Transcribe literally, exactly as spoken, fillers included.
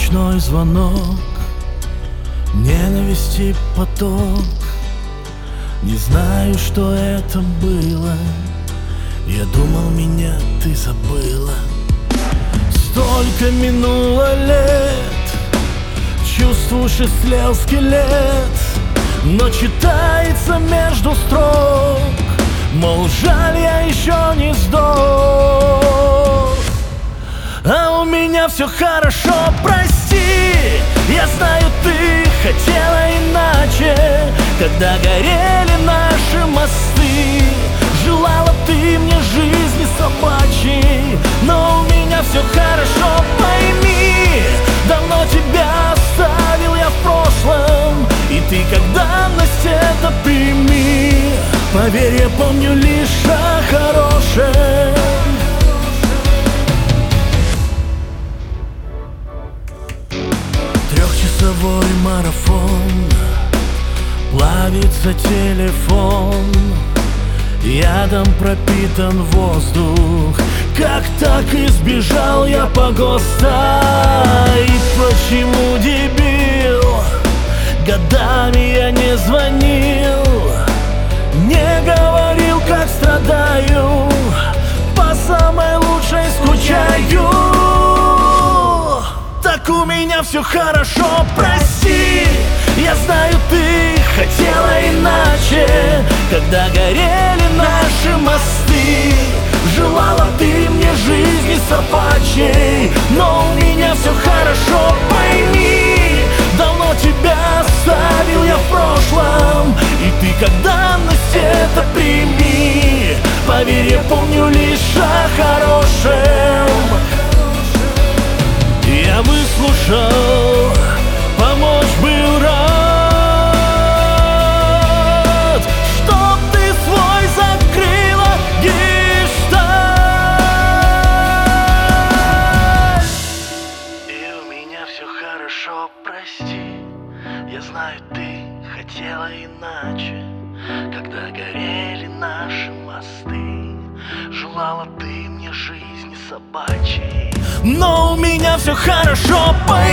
Ночной звонок, ненависти поток. Не знаю, что это было. Я думал, меня ты забыла. Столько минуло лет, чувствуешь, истлел скелет. Но читается между строк, мол, жаль, я еще не сдох. А у меня все хорошо, прости. Я знаю, ты хотела иначе, когда горели наши мосты. Желала ты мне жизни собачьей, но у меня все хорошо, пойми. Давно тебя оставил я в прошлом, и ты как данность это прими. Поверь, я помню лишь о хорошем. Трехчасовой марафон, плавится телефон, ядом пропитан воздух. Как так избежал я по ГОСТа? И почему, дебил, годами я не звонил, не говорил, как страдаю, по самой лучшей скучаю. Так у меня все хорошо, прости. Я знаю, ты хотела иначе, когда горели наши мосты. Желала ты мне жизни собачьей, но у меня все хорошо, пойми. Давно тебя оставил я в прошлом, и ты как данность это прими. Поверь, я помню лишь о хорошем. Я выслушал, помочь был рад, чтоб ты свой закрыла гештальт. И у меня все хорошо, прости. Я знаю, ты хотела иначе, когда горели наши мосты. Желала ты мне жизни собачьей, но у меня все хорошо, пойми.